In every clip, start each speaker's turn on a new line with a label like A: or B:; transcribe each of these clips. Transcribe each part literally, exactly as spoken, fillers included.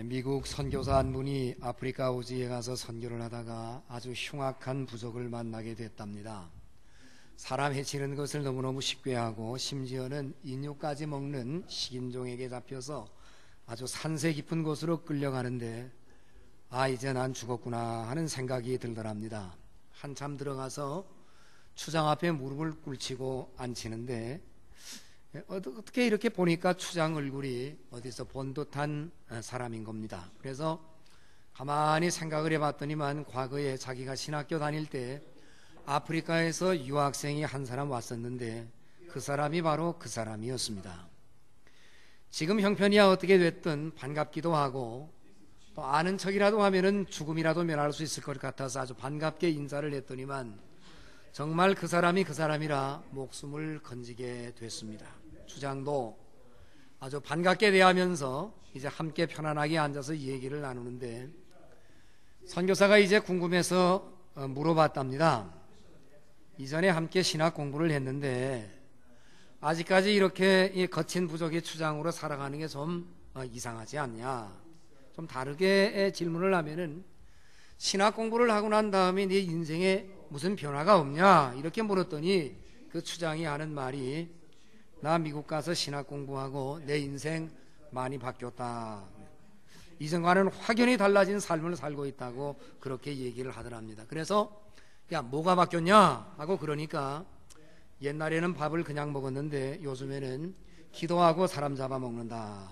A: 미국 선교사 한 분이 아프리카 오지에 가서 선교를 하다가 아주 흉악한 부족을 만나게 됐답니다. 사람 해치는 것을 너무너무 쉽게 하고 심지어는 인육까지 먹는 식인종에게 잡혀서 아주 산세 깊은 곳으로 끌려가는데 아 이제 난 죽었구나 하는 생각이 들더랍니다. 한참 들어가서 추장 앞에 무릎을 꿇치고 앉히는데 어떻게 이렇게 보니까 추장 얼굴이 어디서 본 듯한 사람인 겁니다. 그래서 가만히 생각을 해봤더니만 과거에 자기가 신학교 다닐 때 아프리카에서 유학생이 한 사람 왔었는데 그 사람이 바로 그 사람이었습니다. 지금 형편이야 어떻게 됐든 반갑기도 하고 또 아는 척이라도 하면은 죽음이라도 면할 수 있을 것 같아서 아주 반갑게 인사를 했더니만 정말 그 사람이 그 사람이라 목숨을 건지게 됐습니다. 추장도 아주 반갑게 대하면서 이제 함께 편안하게 앉아서 얘기를 나누는데 선교사가 이제 궁금해서 물어봤답니다. 이전에 함께 신학 공부를 했는데 아직까지 이렇게 거친 부족의 추장으로 살아가는 게 좀 이상하지 않냐? 좀 다르게 질문을 하면은 신학 공부를 하고 난 다음에 네 인생에 무슨 변화가 없냐? 이렇게 물었더니 그 추장이 하는 말이 나 미국 가서 신학 공부하고 내 인생 많이 바뀌었다. 이전과는 확연히 달라진 삶을 살고 있다고 그렇게 얘기를 하더랍니다. 그래서 야 뭐가 바뀌었냐? 하고 그러니까 옛날에는 밥을 그냥 먹었는데 요즘에는 기도하고 사람 잡아먹는다.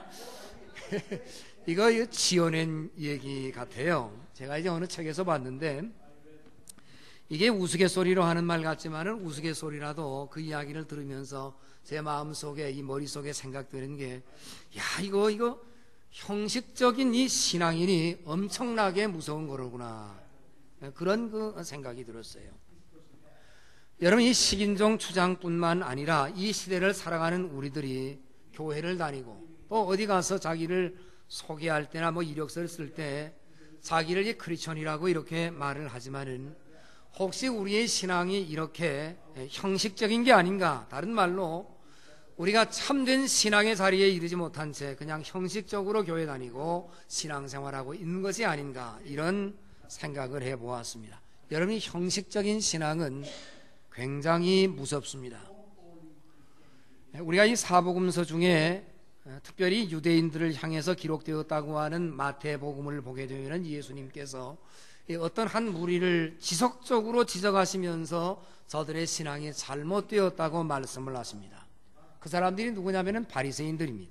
A: 이거 지어낸 얘기 같아요. 제가 이제 어느 책에서 봤는데 이게 우스갯소리로 하는 말 같지만은 우스갯소리라도 그 이야기를 들으면서 제 마음속에 이 머릿속에 생각되는 게 야 이거 이거 형식적인 이 신앙인이 엄청나게 무서운 거로구나 그런 그 생각이 들었어요. 여러분 이 식인종 추장뿐만 아니라 이 시대를 살아가는 우리들이 교회를 다니고 또 어디 가서 자기를 소개할 때나 뭐 이력서를 쓸 때 자기를 이 크리스천이라고 이렇게 말을 하지만은 혹시 우리의 신앙이 이렇게 형식적인 게 아닌가? 다른 말로 우리가 참된 신앙의 자리에 이르지 못한 채 그냥 형식적으로 교회 다니고 신앙생활하고 있는 것이 아닌가? 이런 생각을 해보았습니다. 여러분이 형식적인 신앙은 굉장히 무섭습니다. 우리가 이 사복음서 중에 특별히 유대인들을 향해서 기록되었다고 하는 마태복음을 보게 되면 예수님께서 어떤 한 무리를 지속적으로 지적하시면서 저들의 신앙이 잘못되었다고 말씀을 하십니다. 그 사람들이 누구냐면 바리새인들입니다.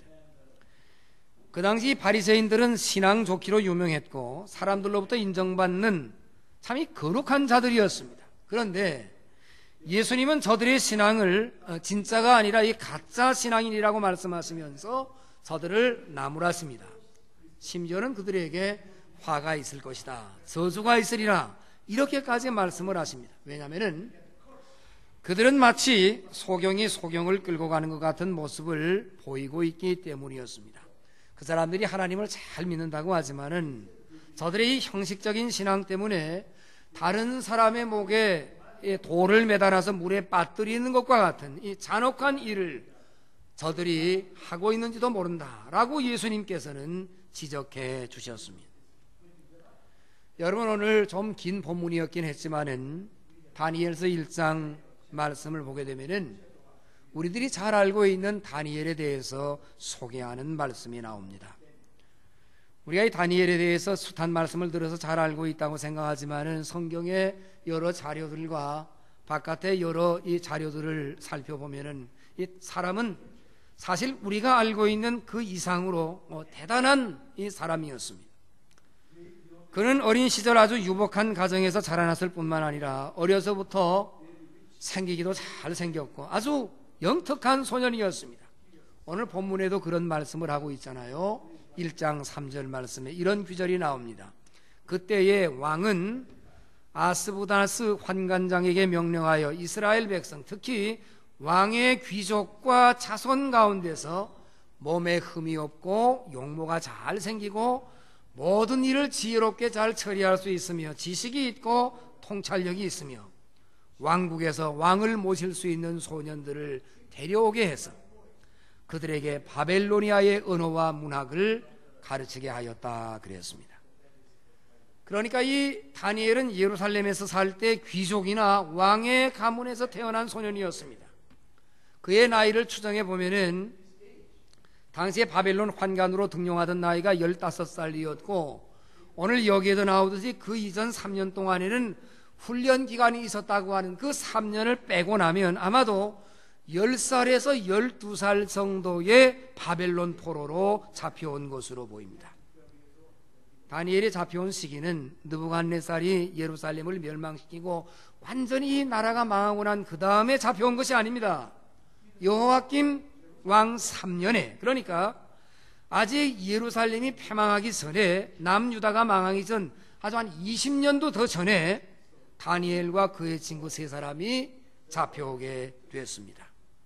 A: 그 당시 바리새인들은 신앙 좋기로 유명했고 사람들로부터 인정받는 참이 거룩한 자들이었습니다. 그런데 예수님은 저들의 신앙을 진짜가 아니라 이 가짜 신앙인이라고 말씀하시면서 저들을 나무라십니다. 심지어는 그들에게 화가 있을 것이다. 저주가 있으리라. 이렇게까지 말씀을 하십니다. 왜냐하면 그들은 마치 소경이 소경을 끌고 가는 것 같은 모습을 보이고 있기 때문이었습니다. 그 사람들이 하나님을 잘 믿는다고 하지만은 저들의 이 형식적인 신앙 때문에 다른 사람의 목에 돌을 매달아서 물에 빠뜨리는 것과 같은 이 잔혹한 일을 저들이 하고 있는지도 모른다라고 예수님께서는 지적해 주셨습니다. 여러분 오늘 좀 긴 본문이었긴 했지만은 다니엘서 일 장 말씀을 보게 되면은 우리들이 잘 알고 있는 다니엘에 대해서 소개하는 말씀이 나옵니다. 우리가 이 다니엘에 대해서 숱한 말씀을 들어서 잘 알고 있다고 생각하지만은 성경의 여러 자료들과 바깥의 여러 이 자료들을 살펴보면은 이 사람은 사실 우리가 알고 있는 그 이상으로 어, 대단한 이 사람이었습니다. 그는 어린 시절 아주 유복한 가정에서 자라났을 뿐만 아니라 어려서부터 생기기도 잘 생겼고 아주 영특한 소년이었습니다. 오늘 본문에도 그런 말씀을 하고 있잖아요. 일 장 삼 절 말씀에 이런 구절이 나옵니다. 그때의 왕은 아스부다스 환관장에게 명령하여 이스라엘 백성 특히 왕의 귀족과 자손 가운데서 몸에 흠이 없고 용모가 잘 생기고 모든 일을 지혜롭게 잘 처리할 수 있으며 지식이 있고 통찰력이 있으며 왕국에서 왕을 모실 수 있는 소년들을 데려오게 해서 그들에게 바벨로니아의 언어와 문학을 가르치게 하였다 그랬습니다. 그러니까 이 다니엘은 예루살렘에서 살 때 귀족이나 왕의 가문에서 태어난 소년이었습니다. 그의 나이를 추정해 보면은 당시에 바벨론 환관으로 등용하던 나이가 열다섯 살이었고, 오늘 여기에도 나오듯이 그 이전 삼 년 동안에는 훈련 기간이 있었다고 하는 그 삼 년을 빼고 나면 아마도 열 살에서 열두 살 정도의 바벨론 포로로 잡혀온 것으로 보입니다. 다니엘이 잡혀온 시기는 느부갓네살이 예루살렘을 멸망시키고 완전히 이 나라가 망하고 난 그 다음에 잡혀온 것이 아닙니다. 여호야김 왕 삼 년에, 그러니까 아직 예루살렘이 패망하기 전에, 남유다가 망하기 전 아주 한 이십 년도 더 전에 다니엘과 그의 친구 세 사람이 잡혀오게 됐습니다.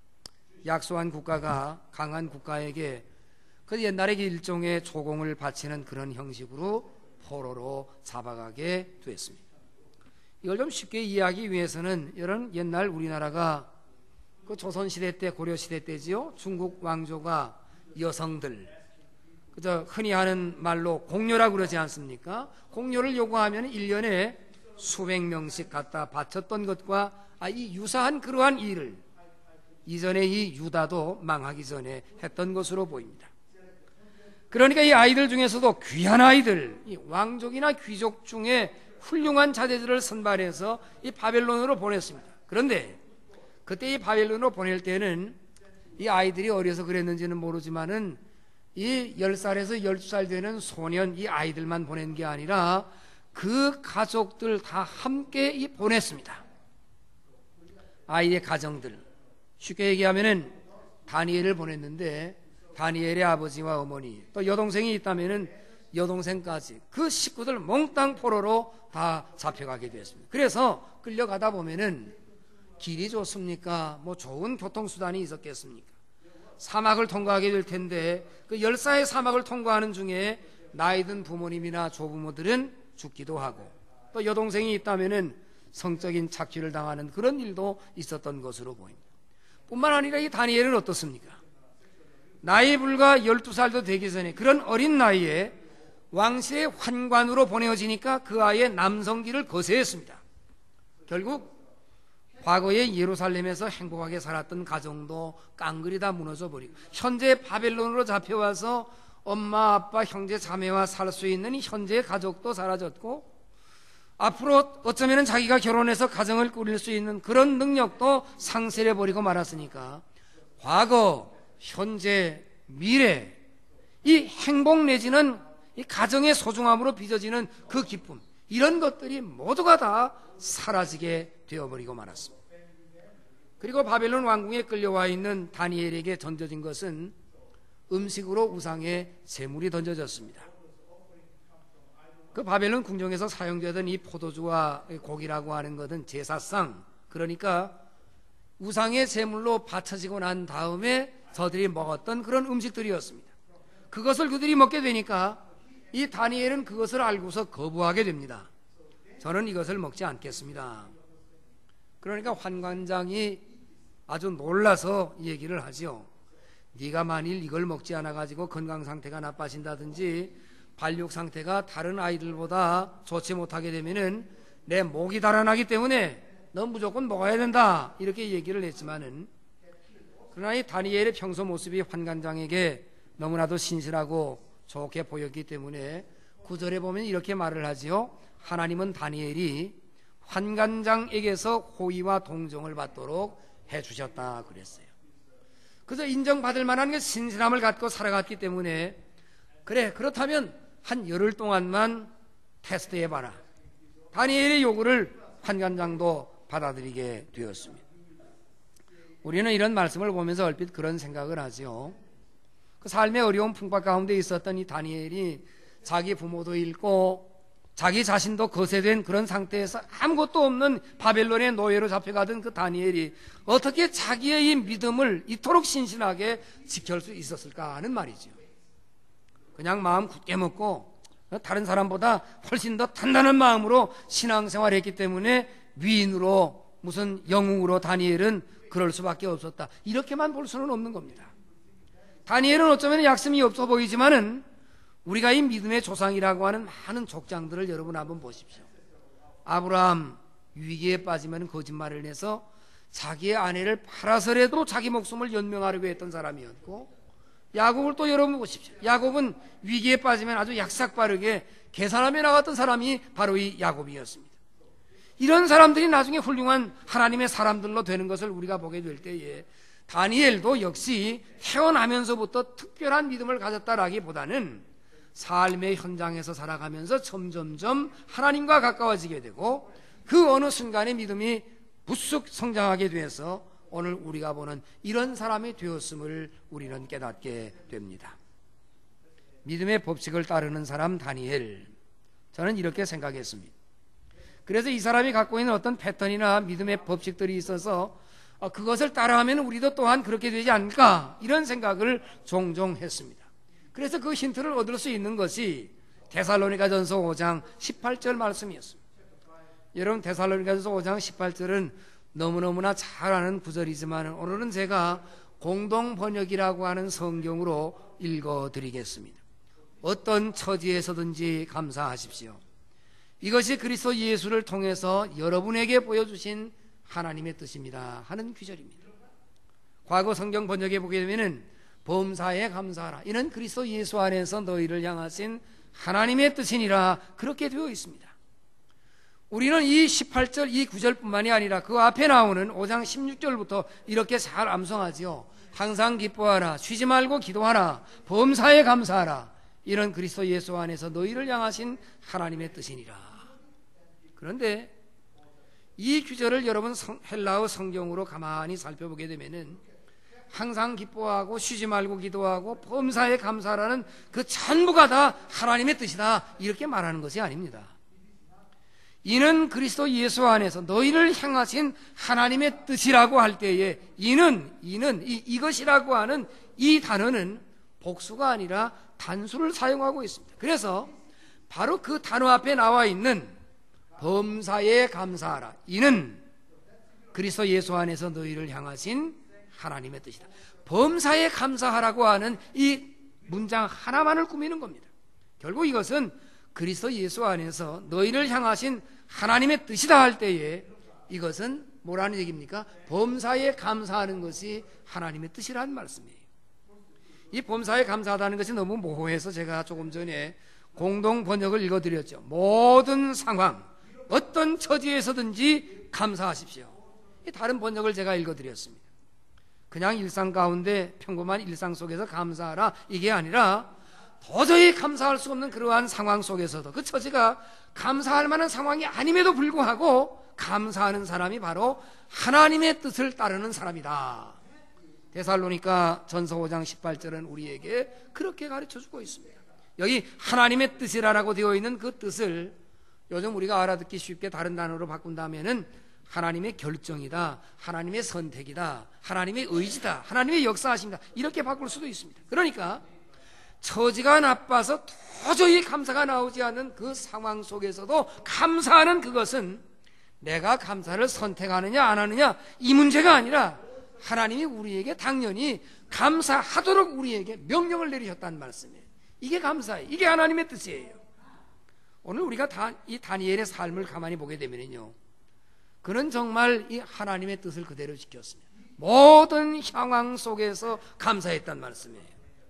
A: 약소한 국가가 강한 국가에게 그 옛날에 일종의 조공을 바치는 그런 형식으로 포로로 잡아가게 됐습니다. 이걸 좀 쉽게 이해하기 위해서는 이런 옛날 우리나라가 그 조선시대 때, 고려시대 때지요, 중국 왕조가 여성들, 그저 흔히 하는 말로 공료라고 그러지 않습니까? 공료를 요구하면 일 년에 수백 명씩 갖다 바쳤던 것과 아, 이 유사한 그러한 일을 이전에 이 유다도 망하기 전에 했던 것으로 보입니다. 그러니까 이 아이들 중에서도 귀한 아이들, 이 왕족이나 귀족 중에 훌륭한 자제들을 선발해서 이 바벨론으로 보냈습니다. 그런데 그때 이 바벨론으로 보낼 때는 이 아이들이 어려서 그랬는지는 모르지만은 이 열 살에서 열두 살 되는 소년, 이 아이들만 보낸 게 아니라 그 가족들 다 함께 이 보냈습니다. 아이의 가정들, 쉽게 얘기하면은 다니엘을 보냈는데 다니엘의 아버지와 어머니, 또 여동생이 있다면은 여동생까지 그 식구들 몽땅 포로로 다 잡혀가게 되었습니다. 그래서 끌려가다 보면은 길이 좋습니까? 뭐 좋은 교통수단이 있었겠습니까? 사막을 통과하게 될 텐데 그 열사의 사막을 통과하는 중에 나이든 부모님이나 조부모들은 죽기도 하고, 또 여동생이 있다면은 성적인 착취를 당하는 그런 일도 있었던 것으로 보입니다. 뿐만 아니라 이 다니엘은 어떻습니까? 나이 불과 열두 살도 되기 전에 그런 어린 나이에 왕실의 환관으로 보내어지니까 그 아이의 남성기를 거세했습니다. 결국 과거에 예루살렘에서 행복하게 살았던 가정도 깡그리 다 무너져 버리고, 현재 바벨론으로 잡혀와서 엄마, 아빠, 형제, 자매와 살 수 있는 이 현재의 가족도 사라졌고, 앞으로 어쩌면 자기가 결혼해서 가정을 꾸릴 수 있는 그런 능력도 상실해버리고 말았으니까 과거, 현재, 미래, 이 행복 내지는 이 가정의 소중함으로 빚어지는 그 기쁨, 이런 것들이 모두가 다 사라지게 되어버리고 말았습니다. 그리고 바벨론 왕궁에 끌려와 있는 다니엘에게 던져진 것은 음식으로 우상의 제물이 던져졌습니다. 그 바벨론 궁정에서 사용되던 이 포도주와 고기라고 하는 것은 제사상, 그러니까 우상의 제물로 바쳐지고 난 다음에 저들이 먹었던 그런 음식들이었습니다. 그것을 그들이 먹게 되니까 이 다니엘은 그것을 알고서 거부하게 됩니다. 저는 이것을 먹지 않겠습니다. 그러니까 환관장이 아주 놀라서 얘기를 하죠. 네가 만일 이걸 먹지 않아가지고 건강 상태가 나빠진다든지 발육 상태가 다른 아이들보다 좋지 못하게 되면은 내 목이 달아나기 때문에 넌 무조건 먹어야 된다, 이렇게 얘기를 했지만은, 그러나 이 다니엘의 평소 모습이 환관장에게 너무나도 신실하고 좋게 보였기 때문에 구절에 보면 이렇게 말을 하지요. 하나님은 다니엘이 환관장에게서 호의와 동정을 받도록 해주셨다 그랬어요. 그래서 인정받을 만한 그 신실함을 갖고 살아갔기 때문에, 그래 그렇다면 한 열흘 동안만 테스트해봐라. 다니엘의 요구를 환관장도 받아들이게 되었습니다. 우리는 이런 말씀을 보면서 얼핏 그런 생각을 하죠. 그 삶의 어려운 풍파 가운데 있었던 이 다니엘이 자기 부모도 잃고 자기 자신도 거세된 그런 상태에서 아무것도 없는 바벨론의 노예로 잡혀가던 그 다니엘이 어떻게 자기의 이 믿음을 이토록 신실하게 지킬 수 있었을까 하는 말이죠. 그냥 마음 굳게 먹고 다른 사람보다 훨씬 더 단단한 마음으로 신앙생활을 했기 때문에 위인으로, 무슨 영웅으로 다니엘은 그럴 수밖에 없었다, 이렇게만 볼 수는 없는 겁니다. 다니엘은 어쩌면 약점이 없어 보이지만은 우리가 이 믿음의 조상이라고 하는 많은 족장들을 여러분 한번 보십시오. 아브라함 위기에 빠지면 거짓말을 해서 자기의 아내를 팔아서라도 자기 목숨을 연명하려고 했던 사람이었고, 야곱을 또 여러분 보십시오. 야곱은 위기에 빠지면 아주 약삭빠르게 계산하며 나갔던 사람이 바로 이 야곱이었습니다. 이런 사람들이 나중에 훌륭한 하나님의 사람들로 되는 것을 우리가 보게 될 때에 다니엘도 역시 태어나면서부터 특별한 믿음을 가졌다라기보다는 삶의 현장에서 살아가면서 점점점 하나님과 가까워지게 되고, 그 어느 순간에 믿음이 부쑥 성장하게 돼서 오늘 우리가 보는 이런 사람이 되었음을 우리는 깨닫게 됩니다. 믿음의 법칙을 따르는 사람 다니엘, 저는 이렇게 생각했습니다. 그래서 이 사람이 갖고 있는 어떤 패턴이나 믿음의 법칙들이 있어서 그것을 따라하면 우리도 또한 그렇게 되지 않을까, 이런 생각을 종종 했습니다. 그래서 그 힌트를 얻을 수 있는 것이 데살로니가전서 오 장 십팔 절 말씀이었습니다. 여러분, 데살로니가전서 오 장 십팔 절은 너무너무나 잘 아는 구절이지만 오늘은 제가 공동 번역이라고 하는 성경으로 읽어드리겠습니다. 어떤 처지에서든지 감사하십시오. 이것이 그리스도 예수를 통해서 여러분에게 보여주신 하나님의 뜻입니다 하는 구절입니다. 과거 성경 번역에 보게 되면 범사에 감사하라, 이는 그리스도 예수 안에서 너희를 향하신 하나님의 뜻이니라, 그렇게 되어 있습니다. 우리는 이 십팔 절 이 구절뿐만이 아니라 그 앞에 나오는 오 장 십육 절부터 이렇게 잘 암송하지요. 항상 기뻐하라, 쉬지 말고 기도하라, 범사에 감사하라, 이는 그리스도 예수 안에서 너희를 향하신 하나님의 뜻이니라. 그런데 이 구절을 여러분 성, 헬라어 성경으로 가만히 살펴보게 되면은 항상 기뻐하고 쉬지 말고 기도하고 범사에 감사하라는 그 전부가 다 하나님의 뜻이다, 이렇게 말하는 것이 아닙니다. 이는 그리스도 예수 안에서 너희를 향하신 하나님의 뜻이라고 할 때에 이는 이는 이, 이것이라고 하는 이 단어는 복수가 아니라 단수를 사용하고 있습니다. 그래서 바로 그 단어 앞에 나와 있는 범사에 감사하라, 이는 그리스도 예수 안에서 너희를 향하신 하나님의 뜻이다. 범사에 감사하라고 하는 이 문장 하나만을 꾸미는 겁니다. 결국 이것은 그리스도 예수 안에서 너희를 향하신 하나님의 뜻이다 할 때에 이것은 뭐라는 얘기입니까? 범사에 감사하는 것이 하나님의 뜻이라는 말씀이에요. 이 범사에 감사하다는 것이 너무 모호해서 제가 조금 전에 공동 번역을 읽어드렸죠. 모든 상황, 어떤 처지에서든지 감사하십시오. 다른 번역을 제가 읽어드렸습니다. 그냥 일상 가운데 평범한 일상 속에서 감사하라, 이게 아니라 도저히 감사할 수 없는 그러한 상황 속에서도 그 처지가 감사할 만한 상황이 아님에도 불구하고 감사하는 사람이 바로 하나님의 뜻을 따르는 사람이다. 데살로니가 전서 오 장 십팔 절은 우리에게 그렇게 가르쳐주고 있습니다. 여기 하나님의 뜻이라고 되어 있는 그 뜻을 요즘 우리가 알아듣기 쉽게 다른 단어로 바꾼다면은 하나님의 결정이다, 하나님의 선택이다, 하나님의 의지다, 하나님의 역사하심이다, 이렇게 바꿀 수도 있습니다. 그러니까 처지가 나빠서 도저히 감사가 나오지 않는 그 상황 속에서도 감사하는 그것은 내가 감사를 선택하느냐 안 하느냐 이 문제가 아니라 하나님이 우리에게 당연히 감사하도록 우리에게 명령을 내리셨다는 말씀이에요. 이게 감사예요. 이게 하나님의 뜻이에요. 오늘 우리가 다, 이 다니엘의 삶을 가만히 보게 되면요, 그는 정말 이 하나님의 뜻을 그대로 지켰습니다. 모든 상황 속에서 감사했단 말씀이에요.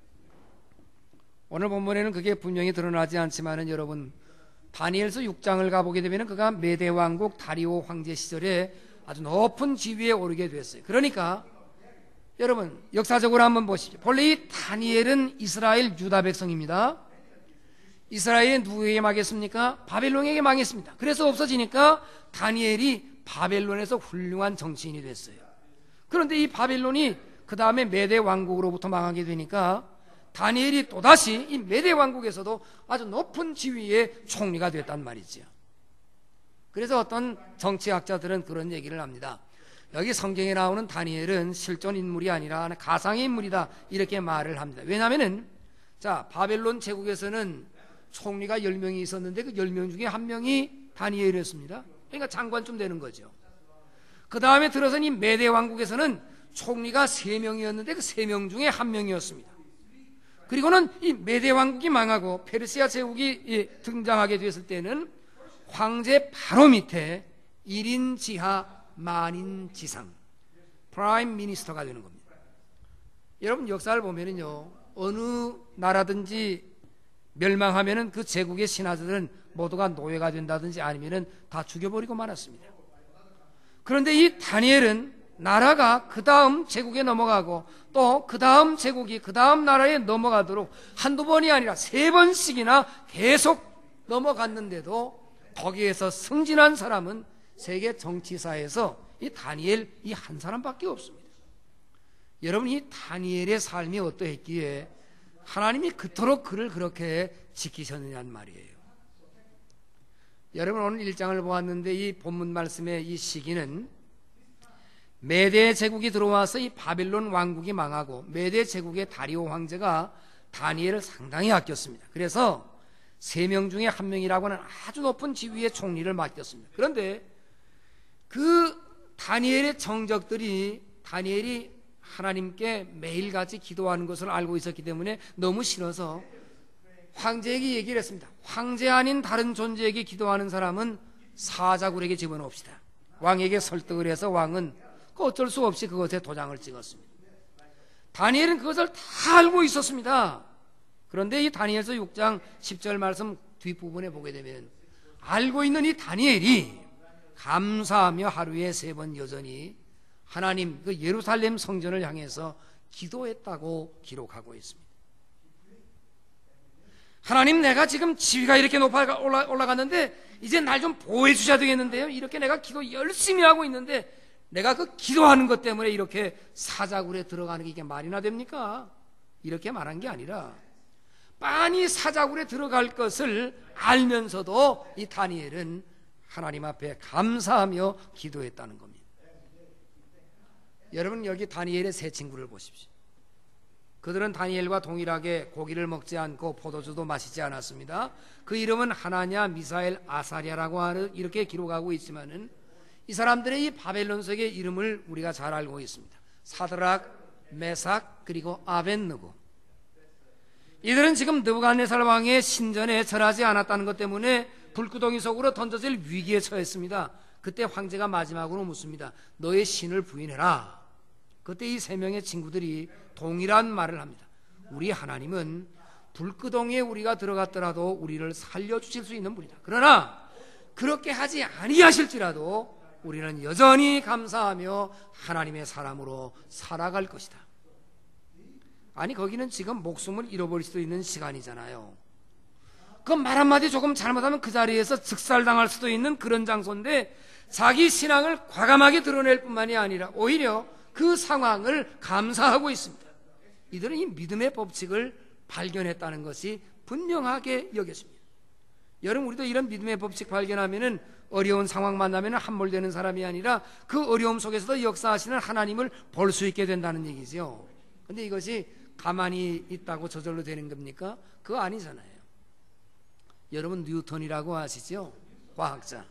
A: 오늘 본문에는 그게 분명히 드러나지 않지만은 여러분, 다니엘서 육 장을 가보게 되면 그가 메대 왕국 다리오 황제 시절에 아주 높은 지위에 오르게 됐어요. 그러니까 여러분 역사적으로 한번 보시죠. 본래 이 다니엘은 이스라엘 유다 백성입니다. 이스라엘이 누구에게 망했습니까? 바벨론에게 망했습니다. 그래서 없어지니까 다니엘이 바벨론에서 훌륭한 정치인이 됐어요. 그런데 이 바벨론이 그 다음에 메대 왕국으로부터 망하게 되니까 다니엘이 또다시 이 메대 왕국에서도 아주 높은 지위의 총리가 됐단 말이죠. 그래서 어떤 정치학자들은 그런 얘기를 합니다. 여기 성경에 나오는 다니엘은 실존 인물이 아니라 가상의 인물이다, 이렇게 말을 합니다. 왜냐하면은 자 바벨론 제국에서는 총리가 열 명이 있었는데 그 열 명 중에 한 명이 다니엘이었습니다. 그러니까 장관쯤 되는 거죠. 그 다음에 들어선 이 메대 왕국에서는 총리가 세 명이었는데 그 세 명 중에 한 명이었습니다. 그리고는 이 메대 왕국이 망하고 페르시아 제국이 등장하게 됐을 때는 황제 바로 밑에 일 인 지하 만인 지상 프라임 미니스터가 되는 겁니다. 여러분 역사를 보면은요, 어느 나라든지 멸망하면은 그 제국의 신하들은 모두가 노예가 된다든지 아니면은 다 죽여버리고 말았습니다. 그런데 이 다니엘은 나라가 그 다음 제국에 넘어가고 또 그 다음 제국이 그 다음 나라에 넘어가도록 한두 번이 아니라 세 번씩이나 계속 넘어갔는데도 거기에서 승진한 사람은 세계 정치사에서 이 다니엘 이 한 사람밖에 없습니다. 여러분, 이 다니엘의 삶이 어떠했기에 하나님이 그토록 그를 그렇게 지키셨느냐는 말이에요. 여러분, 오늘 일 장을 보았는데 이 본문 말씀의 이 시기는 메대 제국이 들어와서 이 바벨론 왕국이 망하고 메대 제국의 다리오 황제가 다니엘을 상당히 아꼈습니다. 그래서 세 명 중에 한 명이라고 하는 아주 높은 지위의 총리를 맡겼습니다. 그런데 그 다니엘의 정적들이 다니엘이 하나님께 매일같이 기도하는 것을 알고 있었기 때문에 너무 싫어서 황제에게 얘기를 했습니다. 황제 아닌 다른 존재에게 기도하는 사람은 사자굴에게 집어넣읍시다. 왕에게 설득을 해서 왕은 어쩔 수 없이 그것에 도장을 찍었습니다. 다니엘은 그것을 다 알고 있었습니다. 그런데 이 다니엘서 육 장 십 절 말씀 뒷부분에 보게 되면 알고 있는 이 다니엘이 감사하며 하루에 세 번 여전히 하나님 그 예루살렘 성전을 향해서 기도했다고 기록하고 있습니다. 하나님, 내가 지금 지위가 이렇게 높아 올라갔는데 이제 날 좀 보호해 주셔야 되겠는데요. 이렇게 내가 기도 열심히 하고 있는데 내가 그 기도하는 것 때문에 이렇게 사자굴에 들어가는 게 이게 말이나 됩니까? 이렇게 말한 게 아니라 빤히 사자굴에 들어갈 것을 알면서도 이 다니엘은 하나님 앞에 감사하며 기도했다는 겁니다. 여러분, 여기 다니엘의 세 친구를 보십시오. 그들은 다니엘과 동일하게 고기를 먹지 않고 포도주도 마시지 않았습니다. 그 이름은 하나냐, 미사엘, 아사랴라고 하는 이렇게 기록하고 있지만은 이 사람들의 이 바벨론석의 이름을 우리가 잘 알고 있습니다. 사드락, 메삭, 그리고 아벳느고. 이들은 지금 느부갓네살 왕의 신전에 절하지 않았다는 것 때문에 불구덩이 속으로 던져질 위기에 처했습니다. 그때 황제가 마지막으로 묻습니다. 너의 신을 부인해라. 그때 이 세 명의 친구들이 동일한 말을 합니다. 우리 하나님은 불구덩이에 우리가 들어갔더라도 우리를 살려주실 수 있는 분이다. 그러나 그렇게 하지 아니하실지라도 우리는 여전히 감사하며 하나님의 사람으로 살아갈 것이다. 아니, 거기는 지금 목숨을 잃어버릴 수도 있는 시간이잖아요. 그 말 한마디 조금 잘못하면 그 자리에서 즉살당할 수도 있는 그런 장소인데 자기 신앙을 과감하게 드러낼 뿐만이 아니라 오히려 그 상황을 감사하고 있습니다. 이들은 이 믿음의 법칙을 발견했다는 것이 분명하게 여겨집니다. 여러분, 우리도 이런 믿음의 법칙 발견하면은 어려운 상황 만나면 함몰되는 사람이 아니라 그 어려움 속에서도 역사하시는 하나님을 볼 수 있게 된다는 얘기죠. 그런데 이것이 가만히 있다고 저절로 되는 겁니까? 그거 아니잖아요. 여러분, 뉴턴이라고 아시죠? 과학자.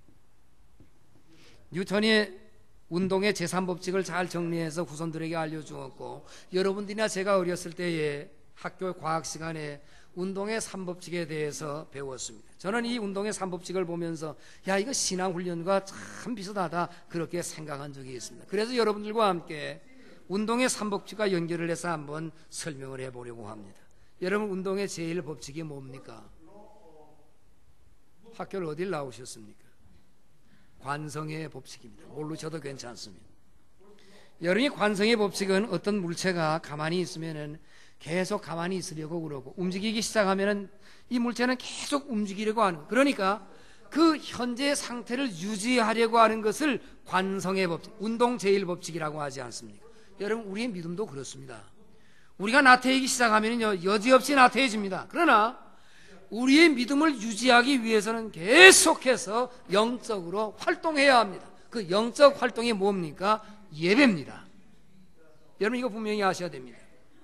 A: 뉴턴이 운동의 제삼 법칙을 잘 정리해서 후손들에게 알려주었고, 여러분들이나 제가 어렸을 때에 학교 과학 시간에 운동의 삼 법칙에 대해서 배웠습니다. 저는 이 운동의 삼 법칙을 보면서 야, 이거 신앙훈련과 참 비슷하다 그렇게 생각한 적이 있습니다. 그래서 여러분들과 함께 운동의 삼 법칙과 연결을 해서 한번 설명을 해보려고 합니다. 여러분, 운동의 제일 법칙이 뭡니까? 학교를 어딜 나오셨습니까? 관성의 법칙입니다. 모르셔도 괜찮습니다. 여러분이 관성의 법칙은 어떤 물체가 가만히 있으면은 계속 가만히 있으려고 그러고 움직이기 시작하면은 이 물체는 계속 움직이려고 하는, 그러니까 그 현재 상태를 유지하려고 하는 것을 관성의 법칙, 운동 제일 법칙이라고 하지 않습니까? 여러분, 우리의 믿음도 그렇습니다. 우리가 나태해지기 시작하면요 여지없이 나태해집니다. 그러나 우리의 믿음을 유지하기 위해서는 계속해서 영적으로 활동해야 합니다. 그 영적 활동이 뭡니까? 예배입니다. 여러분, 이거 분명히 아셔야 됩니다.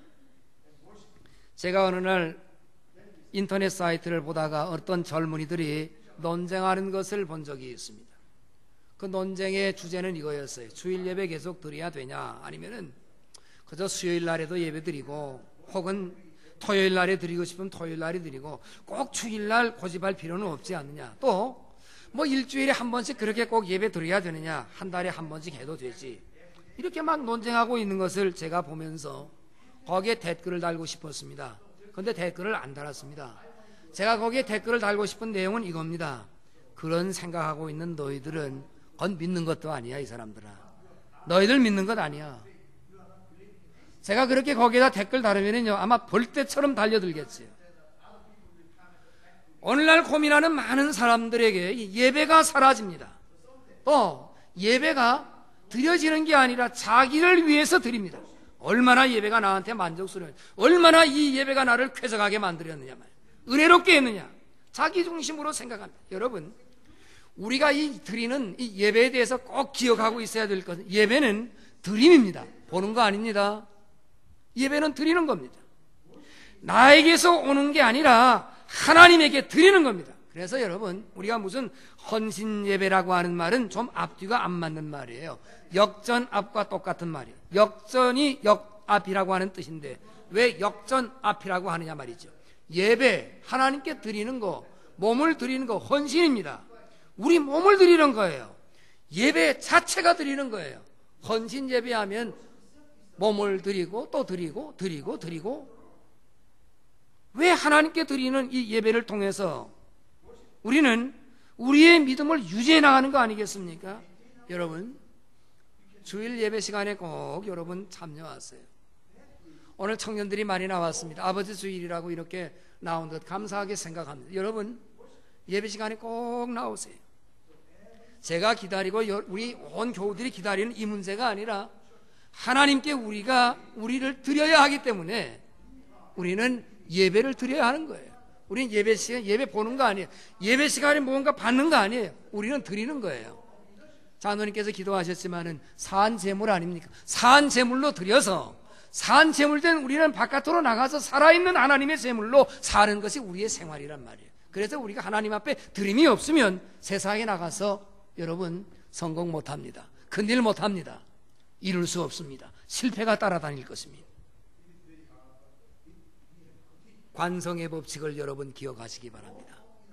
A: 제가 어느 날 인터넷 사이트를 보다가 어떤 젊은이들이 논쟁하는 것을 본 적이 있습니다. 그 논쟁의 주제는 이거였어요. 주일 예배 계속 드려야 되냐, 아니면은 그저 수요일 날에도 예배 드리고 혹은 토요일 날에 드리고 싶으면 토요일 날에 드리고 꼭 주일 날 고집할 필요는 없지 않느냐. 또 뭐 일주일에 한 번씩 그렇게 꼭 예배 드려야 되느냐. 한 달에 한 번씩 해도 되지. 이렇게 막 논쟁하고 있는 것을 제가 보면서 거기에 댓글을 달고 싶었습니다. 그런데 댓글을 안 달았습니다. 제가 거기에 댓글을 달고 싶은 내용은 이겁니다. 그런 생각하고 있는 너희들은 그건 믿는 것도 아니야. 이 사람들아, 너희들 믿는 것 아니야. 제가 그렇게 거기에다 댓글 달으면요 아마 벌떼처럼 달려들겠지요. 오늘날 고민하는 많은 사람들에게 예배가 사라집니다. 또 예배가 드려지는 게 아니라 자기를 위해서 드립니다. 얼마나 예배가 나한테 만족스러워요. 얼마나 이 예배가 나를 쾌적하게 만들었느냐 말이에요. 은혜롭게 했느냐. 자기 중심으로 생각합니다. 여러분, 우리가 이 드리는 이 예배에 대해서 꼭 기억하고 있어야 될 것은 예배는 드림입니다. 보는 거 아닙니다. 예배는 드리는 겁니다. 나에게서 오는 게 아니라 하나님에게 드리는 겁니다. 그래서 여러분, 우리가 무슨 헌신 예배라고 하는 말은 좀 앞뒤가 안 맞는 말이에요. 역전 앞과 똑같은 말이에요. 역전이 역앞이라고 하는 뜻인데 왜 역전 앞이라고 하느냐 말이죠. 예배, 하나님께 드리는 거, 몸을 드리는 거 헌신입니다. 우리 몸을 드리는 거예요. 예배 자체가 드리는 거예요. 헌신 예배하면 몸을 드리고 또 드리고 드리고 드리고. 왜 하나님께 드리는 이 예배를 통해서 우리는 우리의 믿음을 유지해 나가는 거 아니겠습니까? 여러분, 주일 예배 시간에 꼭 여러분 참여하세요. 오늘 청년들이 많이 나왔습니다. 아버지 주일이라고 이렇게 나온 것 감사하게 생각합니다. 여러분, 예배 시간에 꼭 나오세요. 제가 기다리고 우리 온 교우들이 기다리는 이 문제가 아니라 하나님께 우리가 우리를 드려야 하기 때문에 우리는 예배를 드려야 하는 거예요. 우리는 예배 시간, 예배 보는 거 아니에요. 예배 시간에 뭔가 받는 거 아니에요. 우리는 드리는 거예요. 장로님께서 기도하셨지만은 사한 제물 아닙니까? 사한 제물로 드려서 사한 제물된 우리는 바깥으로 나가서 살아있는 하나님의 제물로 사는 것이 우리의 생활이란 말이에요. 그래서 우리가 하나님 앞에 드림이 없으면 세상에 나가서 여러분 성공 못합니다. 큰일 못합니다. 이룰 수 없습니다. 실패가 따라다닐 것입니다. 관성의 법칙을 여러분 기억하시기 바랍니다.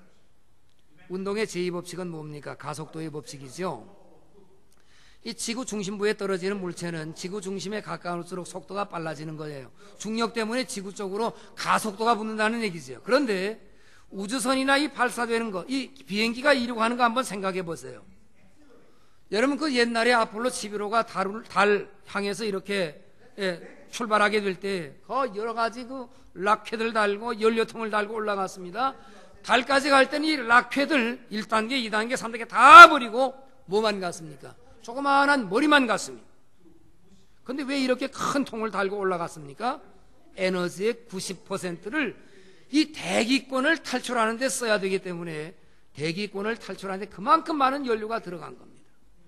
A: 운동의 제이 법칙은 뭡니까? 가속도의 법칙이죠. 이 지구 중심부에 떨어지는 물체는 지구 중심에 가까울수록 속도가 빨라지는 거예요. 중력 때문에 지구 쪽으로 가속도가 붙는다는 얘기죠. 그런데 우주선이나 이 발사되는 거, 이 비행기가 이륙하는 거 한번 생각해 보세요. 여러분, 그 옛날에 아폴로 십일 호가 달, 달 향해서 이렇게 예, 출발하게 될 때 그 여러 가지 그 락회들 달고 연료통을 달고 올라갔습니다. 달까지 갈 때는 이 락회들 일 단계, 이 단계, 삼 단계 다 버리고 뭐만 갔습니까? 조그마한 머리만 갔습니다. 그런데 왜 이렇게 큰 통을 달고 올라갔습니까? 에너지의 구십 퍼센트를 이 대기권을 탈출하는 데 써야 되기 때문에 대기권을 탈출하는 데 그만큼 많은 연료가 들어간 겁니다.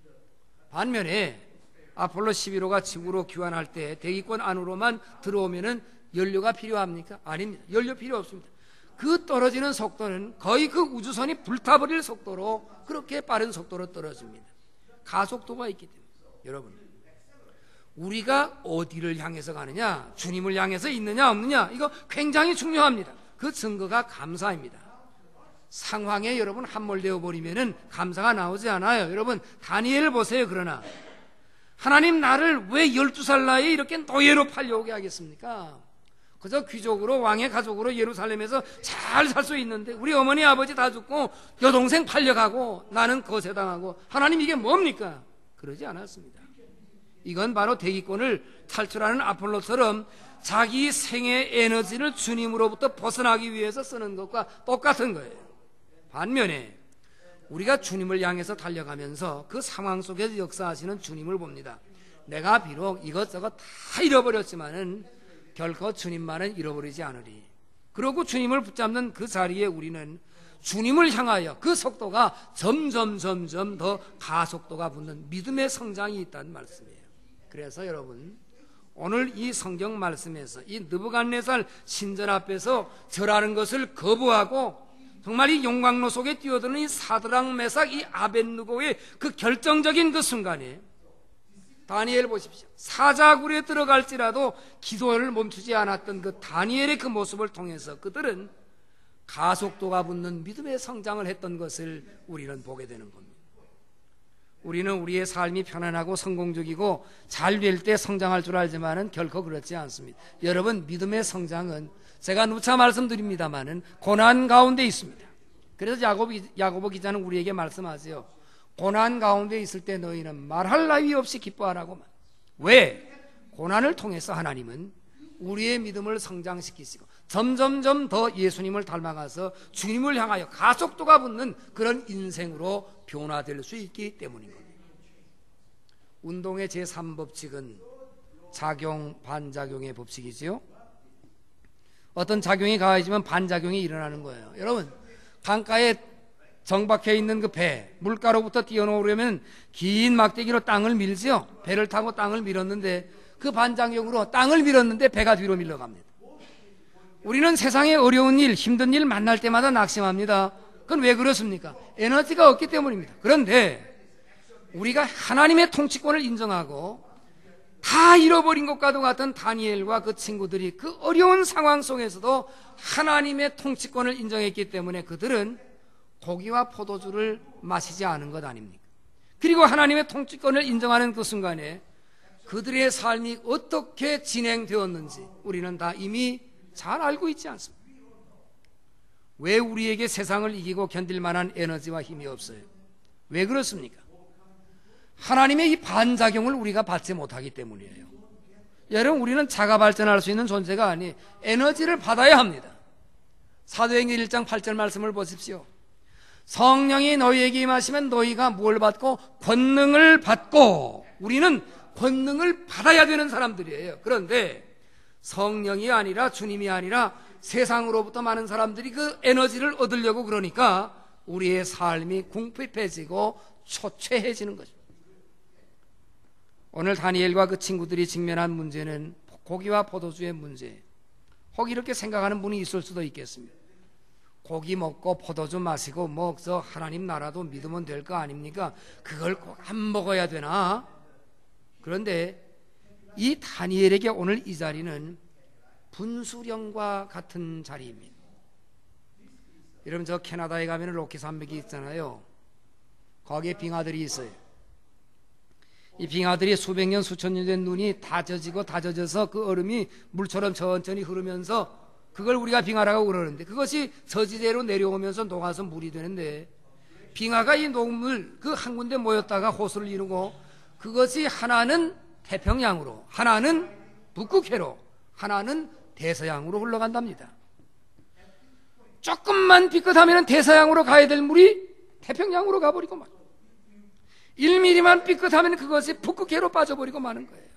A: 반면에 아폴로 십일 호가 지구로 귀환할 때 대기권 안으로만 들어오면은 연료가 필요합니까? 아닙니다. 연료 필요 없습니다. 그 떨어지는 속도는 거의 그 우주선이 불타버릴 속도로 그렇게 빠른 속도로 떨어집니다. 가속도가 있기 때문에. 여러분, 우리가 어디를 향해서 가느냐, 주님을 향해서 있느냐 없느냐, 이거 굉장히 중요합니다. 그 증거가 감사입니다. 상황에 여러분 함몰되어 버리면은 감사가 나오지 않아요. 여러분, 다니엘을 보세요. 그러나 하나님 나를 왜 열두 살 나이에 이렇게 노예로 팔려오게 하겠습니까? 그저 귀족으로 왕의 가족으로 예루살렘에서 잘 살 수 있는데 우리 어머니 아버지 다 죽고 여동생 팔려가고 나는 거세당하고 하나님 이게 뭡니까? 그러지 않았습니다. 이건 바로 대기권을 탈출하는 아폴로처럼 자기 생의 에너지를 주님으로부터 벗어나기 위해서 쓰는 것과 똑같은 거예요. 반면에 우리가 주님을 향해서 달려가면서 그 상황 속에서 역사하시는 주님을 봅니다. 내가 비록 이것저것 다 잃어버렸지만은 결코 주님만은 잃어버리지 않으리. 그러고 주님을 붙잡는 그 자리에 우리는 주님을 향하여 그 속도가 점점 점점 더 가속도가 붙는 믿음의 성장이 있다는 말씀이에요. 그래서 여러분, 오늘 이 성경 말씀에서 이 느부갓네살 신전 앞에서 절하는 것을 거부하고 정말 이 용광로 속에 뛰어드는 이 사드락 메삭 이 아벳느고의 그 결정적인 그 순간에 다니엘 보십시오. 사자굴에 들어갈지라도 기도를 멈추지 않았던 그 다니엘의 그 모습을 통해서 그들은 가속도가 붙는 믿음의 성장을 했던 것을 우리는 보게 되는 겁니다. 우리는 우리의 삶이 편안하고 성공적이고 잘 될 때 성장할 줄 알지만은 결코 그렇지 않습니다. 여러분, 믿음의 성장은 제가 누차 말씀드립니다만은 고난 가운데 있습니다. 그래서 야고보, 야고보 기자는 우리에게 말씀하세요. 고난 가운데 있을 때 너희는 말할 나위 없이 기뻐하라고. 왜? 고난을 통해서 하나님은 우리의 믿음을 성장시키시고 점점점 더 예수님을 닮아가서 주님을 향하여 가속도가 붙는 그런 인생으로 변화될 수 있기 때문인 겁니다. 운동의 제삼 법칙은 작용, 반작용의 법칙이지요. 어떤 작용이 가해지면 반작용이 일어나는 거예요. 여러분, 강가에 정박해 있는 그 배, 물가로부터 뛰어놓으려면 긴 막대기로 땅을 밀지요. 배를 타고 땅을 밀었는데 그 반작용으로 땅을 밀었는데 배가 뒤로 밀려갑니다. 우리는 세상에 어려운 일, 힘든 일 만날 때마다 낙심합니다. 그건 왜 그렇습니까? 에너지가 없기 때문입니다. 그런데 우리가 하나님의 통치권을 인정하고 다 잃어버린 것과도 같은 다니엘과 그 친구들이 그 어려운 상황 속에서도 하나님의 통치권을 인정했기 때문에 그들은 고기와 포도주를 마시지 않은 것 아닙니까? 그리고 하나님의 통치권을 인정하는 그 순간에 그들의 삶이 어떻게 진행되었는지 우리는 다 이미 잘 알고 있지 않습니까? 왜 우리에게 세상을 이기고 견딜 만한 에너지와 힘이 없어요? 왜 그렇습니까? 하나님의 이 반작용을 우리가 받지 못하기 때문이에요. 여러분, 우리는 자가 발전할 수 있는 존재가 아니 에너지를 받아야 합니다. 사도행전 일 장 팔 절 말씀을 보십시오. 성령이 너희에게 임하시면 너희가 뭘 받고? 권능을 받고. 우리는 권능을 받아야 되는 사람들이에요. 그런데 성령이 아니라 주님이 아니라 세상으로부터 많은 사람들이 그 에너지를 얻으려고 그러니까 우리의 삶이 궁핍해지고 초췌해지는 거죠. 오늘 다니엘과 그 친구들이 직면한 문제는 고기와 포도주의 문제. 혹 이렇게 생각하는 분이 있을 수도 있겠습니다. 고기 먹고 포도주 마시고 뭐 저 하나님 나라도 믿으면 될 거 아닙니까? 그걸 꼭 안 먹어야 되나? 그런데 이 다니엘에게 오늘 이 자리는 분수령과 같은 자리입니다. 여러분, 저 캐나다에 가면 로키 산맥이 있잖아요. 거기에 빙하들이 있어요. 이 빙하들이 수백 년 수천 년 된 눈이 다 젖이고 다 젖어서 그 얼음이 물처럼 천천히 흐르면서 그걸 우리가 빙하라고 그러는데 그것이 저지대로 내려오면서 녹아서 물이 되는데 빙하가 이 녹물 그 한 군데 모였다가 호수를 이루고 그것이 하나는 태평양으로, 하나는 북극해로, 하나는 대서양으로 흘러간답니다. 조금만 삐끗하면 대서양으로 가야 될 물이 태평양으로 가버리고 말. 일 밀리미터만 삐끗하면 그것이 북극해로 빠져버리고 마는 거예요.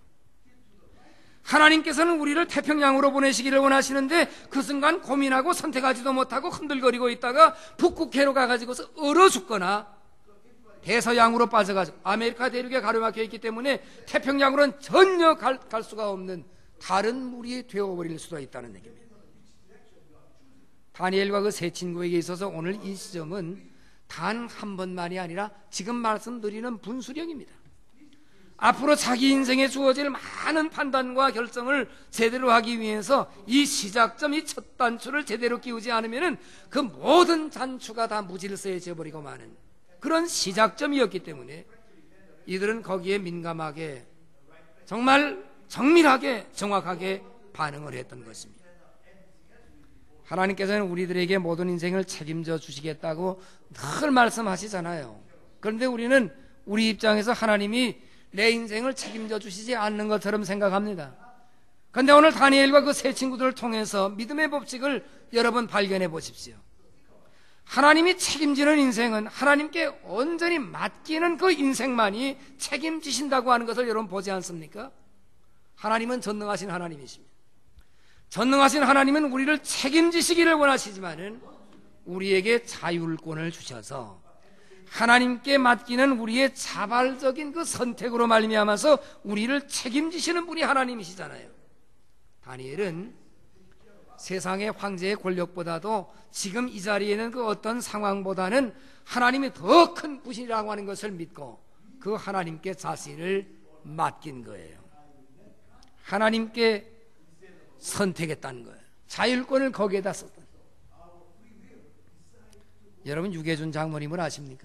A: 하나님께서는 우리를 태평양으로 보내시기를 원하시는데 그 순간 고민하고 선택하지도 못하고 흔들거리고 있다가 북극해로 가가지고서 얼어 죽거나 대서양으로 빠져가지고 아메리카 대륙에 가로막혀 있기 때문에 태평양으로는 전혀 갈, 갈 수가 없는 다른 물이 되어버릴 수도 있다는 얘기입니다. 다니엘과 그 세 친구에게 있어서 오늘 이 시점은 단 한 번만이 아니라 지금 말씀드리는 분수령입니다. 앞으로 자기 인생에 주어질 많은 판단과 결정을 제대로 하기 위해서 이 시작점, 이 첫 단추를 제대로 끼우지 않으면 그 모든 단추가 다 무질서해져 버리고 마는 그런 시작점이었기 때문에 이들은 거기에 민감하게 정말 정밀하게 정확하게 반응을 했던 것입니다. 하나님께서는 우리들에게 모든 인생을 책임져 주시겠다고 늘 말씀하시잖아요. 그런데 우리는 우리 입장에서 하나님이 내 인생을 책임져 주시지 않는 것처럼 생각합니다. 그런데 오늘 다니엘과 그 세 친구들을 통해서 믿음의 법칙을 여러분 발견해 보십시오. 하나님이 책임지는 인생은 하나님께 온전히 맡기는 그 인생만이 책임지신다고 하는 것을 여러분 보지 않습니까? 하나님은 전능하신 하나님이십니다. 전능하신 하나님은 우리를 책임지시기를 원하시지만은 우리에게 자율권을 주셔서 하나님께 맡기는 우리의 자발적인 그 선택으로 말미암아서 우리를 책임지시는 분이 하나님이시잖아요. 다니엘은 세상의 황제의 권력보다도 지금 이 자리에는 그 어떤 상황보다는 하나님이 더 큰 분이라고 하는 것을 믿고 그 하나님께 자신을 맡긴 거예요. 하나님께 선택했다는 거예요. 자율권을 거기에다 썼다. 여러분 유계준 장모님을 아십니까?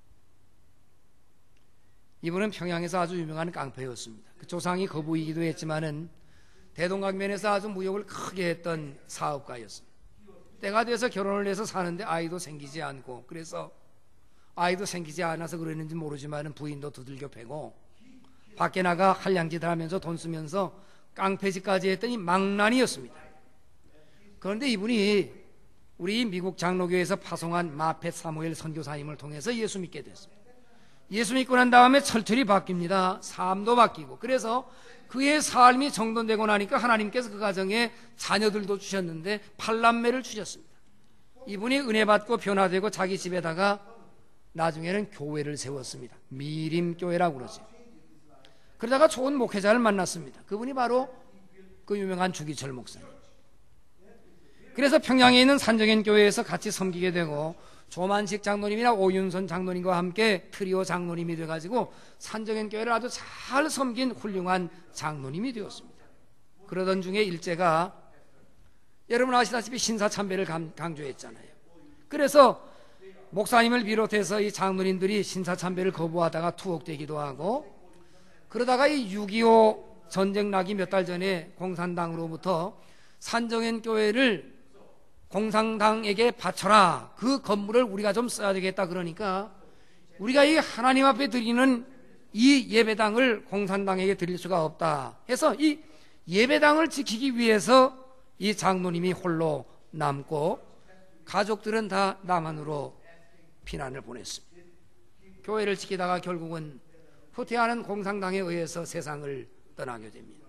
A: 이분은 평양에서 아주 유명한 깡패였습니다. 그 조상이 거부이기도 했지만은 대동강변에서 아주 무역을 크게 했던 사업가였습니다. 때가 돼서 결혼을 해서 사는데 아이도 생기지 않고, 그래서 아이도 생기지 않아서 그랬는지 모르지만은 부인도 두들겨 패고 밖에 나가 한량짓을 하면서 돈 쓰면서 깡패짓까지 했더니 망난이었습니다. 그런데 이분이 우리 미국 장로교에서 파송한 마펫 사무엘 선교사님을 통해서 예수 믿게 됐습니다. 예수 믿고 난 다음에 철철이 바뀝니다. 삶도 바뀌고. 그래서 그의 삶이 정돈되고 나니까 하나님께서 그 가정에 자녀들도 주셨는데 팔남매를 주셨습니다. 이분이 은혜 받고 변화되고 자기 집에다가 나중에는 교회를 세웠습니다. 미림교회라고 그러죠. 그러다가 좋은 목회자를 만났습니다. 그분이 바로 그 유명한 주기철 목사님. 그래서 평양에 있는 산정현 교회에서 같이 섬기게 되고 조만식 장로님이나 오윤선 장로님과 함께 트리오 장로님이 돼가지고 산정현 교회를 아주 잘 섬긴 훌륭한 장로님이 되었습니다. 그러던 중에 일제가 여러분 아시다시피 신사참배를 강조했잖아요. 그래서 목사님을 비롯해서 이 장로님들이 신사참배를 거부하다가 투옥되기도 하고, 그러다가 이 육이오 전쟁 나기 몇 달 전에 공산당으로부터 산정현 교회를 공산당에게 바쳐라, 그 건물을 우리가 좀 써야 되겠다, 그러니까 우리가 이 하나님 앞에 드리는 이 예배당을 공산당에게 드릴 수가 없다 해서 이 예배당을 지키기 위해서 이 장로님이 홀로 남고 가족들은 다 남한으로 피난을 보냈습니다. 교회를 지키다가 결국은 후퇴하는 공산당에 의해서 세상을 떠나게 됩니다.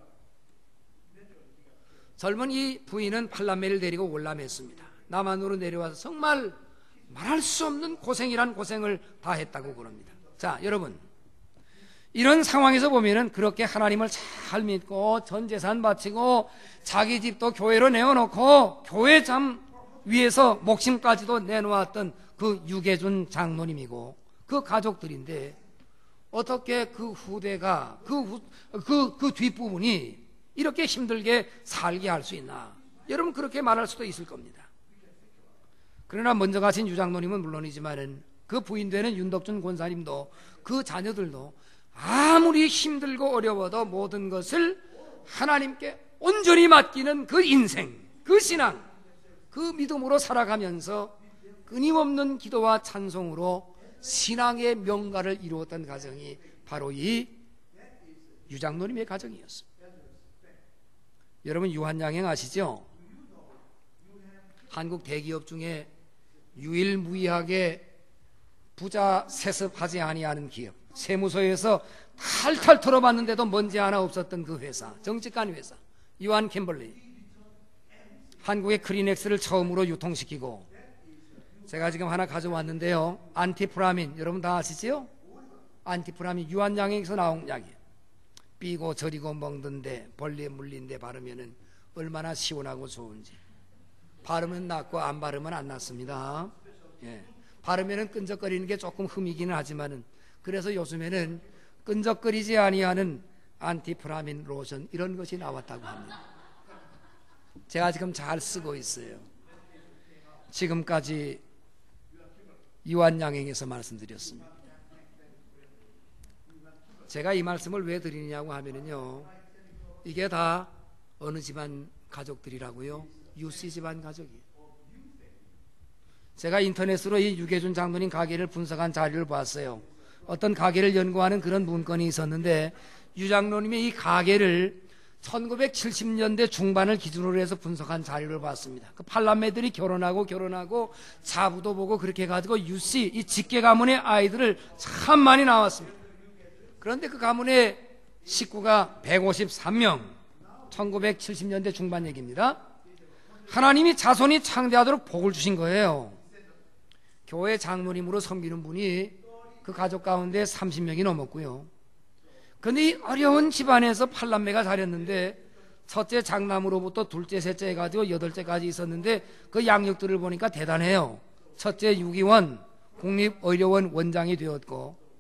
A: 젊은 이 부인은 팔남매를 데리고 올라맸습니다. 남한으로 내려와서 정말 말할 수 없는 고생이란 고생을 다 했다고 그럽니다. 자, 여러분, 이런 상황에서 보면은 그렇게 하나님을 잘 믿고 전 재산 바치고 자기 집도 교회로 내어놓고 교회 참 위해서 목숨까지도 내놓았던 그 유계준 장로님이고 그 가족들인데, 어떻게 그 후대가 그, 후, 그, 그 뒷부분이 이렇게 힘들게 살게 할 수 있나? 여러분 그렇게 말할 수도 있을 겁니다. 그러나 먼저 가신 유장로님은 물론이지만은 그 부인되는 윤덕준 권사님도 그 자녀들도 아무리 힘들고 어려워도 모든 것을 하나님께 온전히 맡기는 그 인생, 그 신앙, 그 믿음으로 살아가면서 끊임없는 기도와 찬송으로 신앙의 명가를 이루었던 가정이 바로 이 유장로님의 가정이었습니다. 여러분 유한양행 아시죠? 한국 대기업 중에 유일무이하게 부자 세습하지 아니하는 기업, 세무서에서 탈탈 털어봤는데도 먼지 하나 없었던 그 회사, 정직한 회사 유한 캠벌리, 한국의 크리넥스를 처음으로 유통시키고, 제가 지금 하나 가져왔는데요, 안티프라민 여러분 다 아시죠? 안티프라민 유한양행에서 나온 약이에요. 삐고 저리고 먹는데 벌레 물린데 바르면은 얼마나 시원하고 좋은지. 바르면 낫고 안 바르면 안 낫습니다. 예. 바르면은 끈적거리는 게 조금 흠이기는 하지만은, 그래서 요즘에는 끈적거리지 아니하는 안티프라민 로션 이런 것이 나왔다고 합니다. 제가 지금 잘 쓰고 있어요. 지금까지 유한양행에서 말씀드렸습니다. 제가 이 말씀을 왜 드리냐고 하면은요, 이게 다 어느 집안 가족들이라고요? 유씨 집안 가족이에요. 제가 인터넷으로 이 유계준 장로님 가게를 분석한 자료를 봤어요. 어떤 가게를 연구하는 그런 문건이 있었는데, 유 장로님의 이 가게를 천구백칠십 년대 중반을 기준으로 해서 분석한 자료를 봤습니다. 그 팔남매들이 결혼하고 결혼하고 자부도 보고 그렇게 해가지고 유씨, 이 직계 가문의 아이들을 참 많이 낳았습니다. 그런데 그 가문의 식구가 백오십삼 명, 천구백칠십 년대 중반 얘기입니다. 하나님이 자손이 창대하도록 복을 주신 거예요. 교회 장로님으로 섬기는 분이 그 가족 가운데 삼십 명이 넘었고요. 그런데 이 어려운 집안에서 팔남매가 자렸는데, 첫째 장남으로부터 둘째, 셋째 해가지고 여덟째까지 있었는데 그 양육들을 보니까 대단해요. 첫째 유기원 국립의료원 원장이 되었고,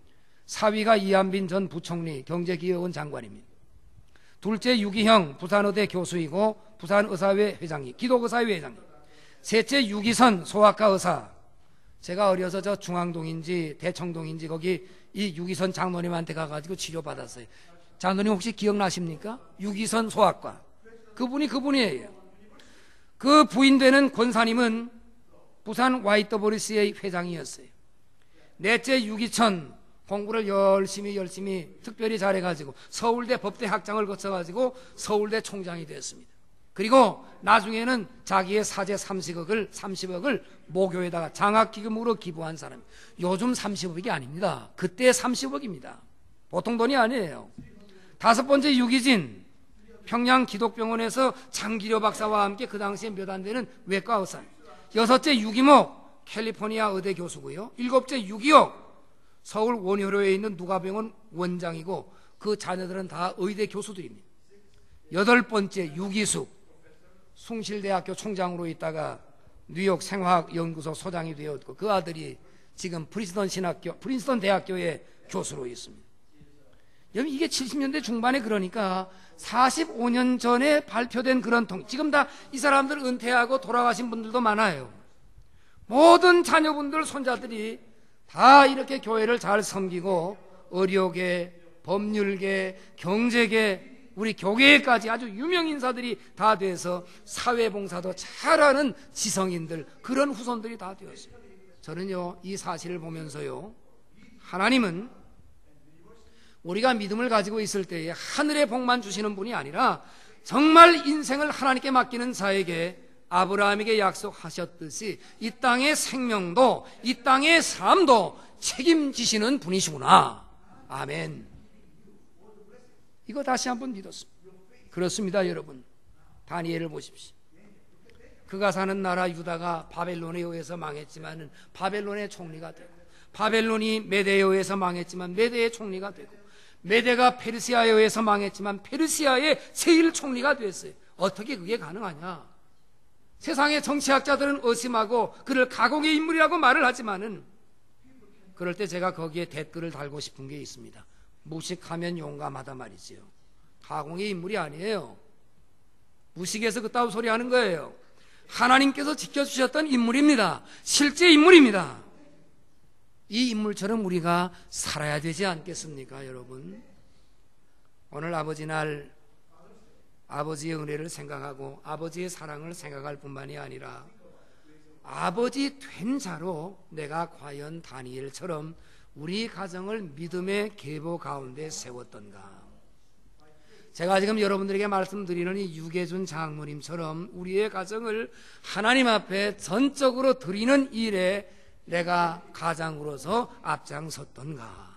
A: 사 위가 이한빈 전 부총리 경제기획원 장관입니다. 둘째 유기형 부산의대 교수이고 부산의사회 회장님, 기독의사회 회장님. 셋째 유기선 소아과 의사. 제가 어려서 저 중앙동인지 대청동인지 거기 이 유기선 장로님한테 가가지고 치료받았어요. 장로님 혹시 기억나십니까? 유기선 소아과. 그분이 그분이에요. 그 부인 되는 권사님은 부산 와이더브리씨의 회장이었어요. 넷째 유기천 공부를 열심히 열심히 특별히 잘해가지고 서울대 법대 학장을 거쳐가지고 서울대 총장이 되었습니다. 그리고 나중에는 자기의 사재 삼십억을 삼십억을 모교에다가 장학기금으로 기부한 사람. 요즘 삼십억이 아닙니다. 그때 삼십억입니다. 보통 돈이 아니에요. 다섯 번째 유기진 평양 기독병원에서 장기료 박사와 함께 그 당시에 몇 안 되는 외과 의사. 여섯째 유기목 캘리포니아 의대 교수고요. 일곱째 유기옥 서울 원효로에 있는 누가병원 원장이고 그 자녀들은 다 의대 교수들입니다. 여덟 번째 유기숙 숭실대학교 총장으로 있다가 뉴욕 생화학연구소 소장이 되었고 그 아들이 지금 프린스턴 신학교, 프린스턴 대학교의 교수로 있습니다. 여러분 이게 칠십 년대 중반에 그러니까 사십오 년 전에 발표된 그런 통, 지금 다 이 사람들 은퇴하고 돌아가신 분들도 많아요. 모든 자녀분들, 손자들이 다 이렇게 교회를 잘 섬기고 의료계, 법률계, 경제계, 우리 교계까지 아주 유명 인사들이 다 돼서 사회봉사도 잘하는 지성인들, 그런 후손들이 다 되었어요. 저는요 이 사실을 보면서요, 하나님은 우리가 믿음을 가지고 있을 때에 하늘의 복만 주시는 분이 아니라 정말 인생을 하나님께 맡기는 자에게 아브라함에게 약속하셨듯이 이 땅의 생명도 이 땅의 삶도 책임지시는 분이시구나. 아멘. 이거 다시 한번 믿었습니다. 그렇습니다. 여러분, 다니엘을 보십시오. 그가 사는 나라 유다가 바벨론에 의해서 망했지만 바벨론의 총리가 되고, 바벨론이 메대에 의해서 망했지만 메대의 총리가 되고, 메대가 페르시아에 의해서 망했지만 페르시아의 세일 총리가 됐어요. 어떻게 그게 가능하냐? 세상의 정치학자들은 의심하고 그를 가공의 인물이라고 말을 하지만은, 그럴 때 제가 거기에 댓글을 달고 싶은 게 있습니다. 무식하면 용감하다 말이지요. 가공의 인물이 아니에요. 무식해서 그따위 소리 하는 거예요. 하나님께서 지켜주셨던 인물입니다. 실제 인물입니다. 이 인물처럼 우리가 살아야 되지 않겠습니까, 여러분? 오늘 아버지 날 아버지의 은혜를 생각하고 아버지의 사랑을 생각할 뿐만이 아니라 아버지 된 자로 내가 과연 다니엘처럼 우리 가정을 믿음의 계보 가운데 세웠던가. 제가 지금 여러분들에게 말씀드리는 이 유계준 장모님처럼 우리의 가정을 하나님 앞에 전적으로 드리는 일에 내가 가장으로서 앞장섰던가.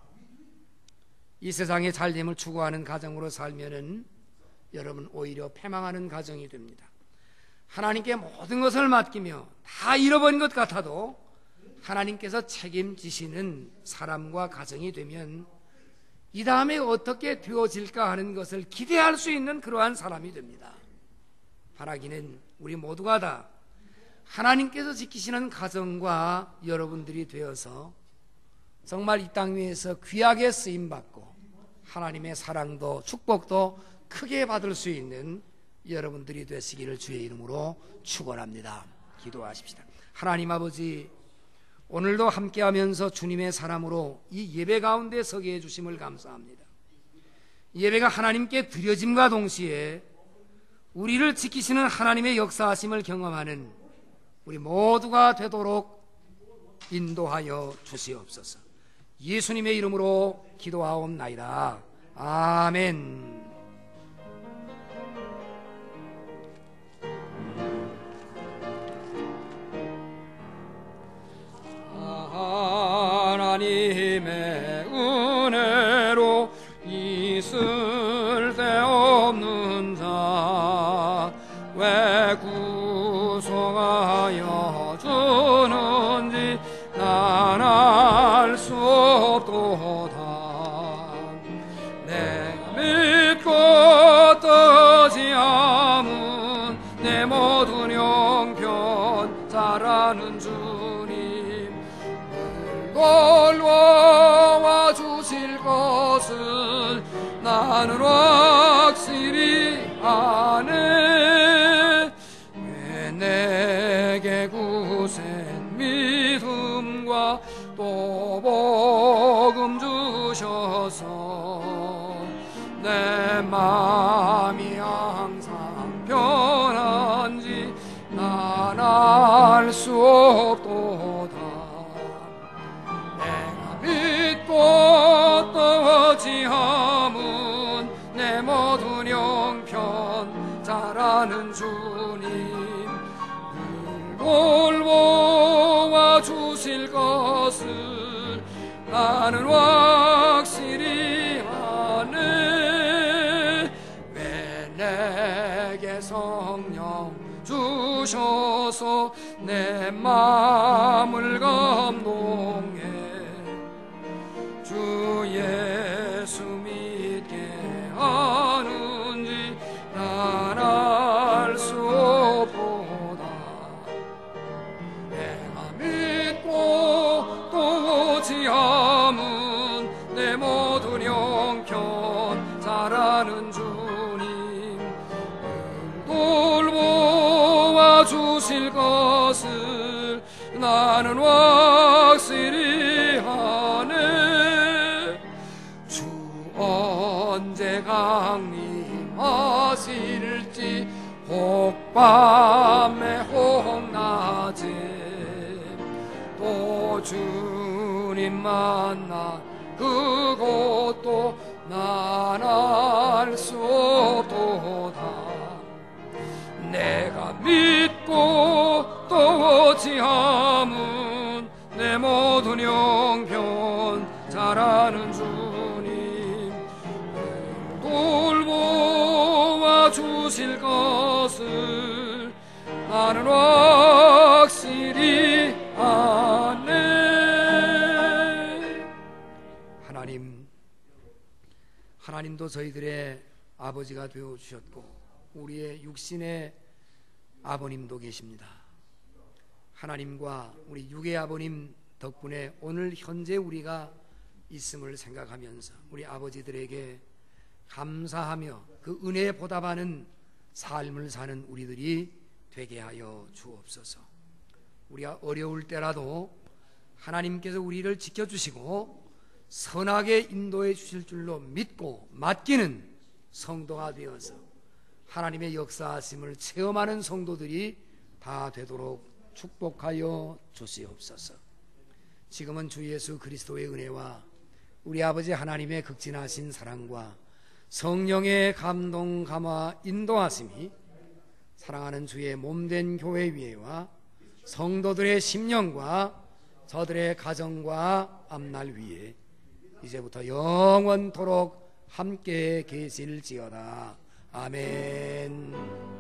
A: 이 세상의 잘됨을 추구하는 가정으로 살면은 여러분 오히려 패망하는 가정이 됩니다. 하나님께 모든 것을 맡기며 다 잃어버린 것 같아도 하나님께서 책임지시는 사람과 가정이 되면 이 다음에 어떻게 되어질까 하는 것을 기대할 수 있는 그러한 사람이 됩니다. 바라기는 우리 모두가 다 하나님께서 지키시는 가정과 여러분들이 되어서 정말 이 땅 위에서 귀하게 쓰임받고 하나님의 사랑도 축복도 크게 받을 수 있는 여러분들이 되시기를 주의 이름으로 축원합니다. 기도하십시다. 하나님 아버지, 오늘도 함께하면서 주님의 사람으로 이 예배 가운데 서게 해주심을 감사합니다. 예배가 하나님께 드려짐과 동시에 우리를 지키시는 하나님의 역사하심을 경험하는 우리 모두가 되도록 인도하여 주시옵소서. 예수님의 이름으로 기도하옵나이다. 아멘.
B: 하나님의 은혜로 있을 데 없는 자 왜 구속하여 주는지 난 알 수 없도다. 내가 믿고 떠지 않은 내 모든 형편 잘 아는 주님 놀러와 주 것을 나는 확실히 아네. 왜 내게 구센 믿음과 또 복음 주셔서 내 마음이 항상 변한지 난 알 수 없도다. 내가 믿고 또 의지함은 내 모든 형편 잘 아는 주님 늘 돌보아 주실 것을 나는 확실히 아네. 왜 내게 성령 주셔서 내 마음을 감동해 주 예수 믿게 하는지 난 알 수 없도다. 내가 믿고 또 의지함은 내 모든 형편 잘 아는 주님 돌보아 주실 것을 나는 확실히 아네. 주 언제 강림하실지 혹 밤에 혹 낮에 또 주님 만나 그것도 난 알 수 없도다. 내가 믿고 또 의지함은 내 모든 형편 잘 아는 주님 돌보아 주실 것을 나는 확실히 아네.
A: 하나님, 하나님도 저희들의 아버지가 되어주셨고 우리의 육신의 아버님도 계십니다. 하나님과 우리 육의 아버님 덕분에 오늘 현재 우리가 있음을 생각하면서 우리 아버지들에게 감사하며 그 은혜에 보답하는 삶을 사는 우리들이 되게 하여 주옵소서. 우리가 어려울 때라도 하나님께서 우리를 지켜주시고 선하게 인도해 주실 줄로 믿고 맡기는 성도가 되어서 하나님의 역사하심을 체험하는 성도들이 다 되도록 축복하여 주시옵소서. 지금은 주 예수 그리스도의 은혜와 우리 아버지 하나님의 극진하신 사랑과 성령의 감동 감화 인도하심이 사랑하는 주의 몸된 교회 위에와 성도들의 심령과 저들의 가정과 앞날 위에 이제부터 영원토록 함께 계실지어다. 아멘.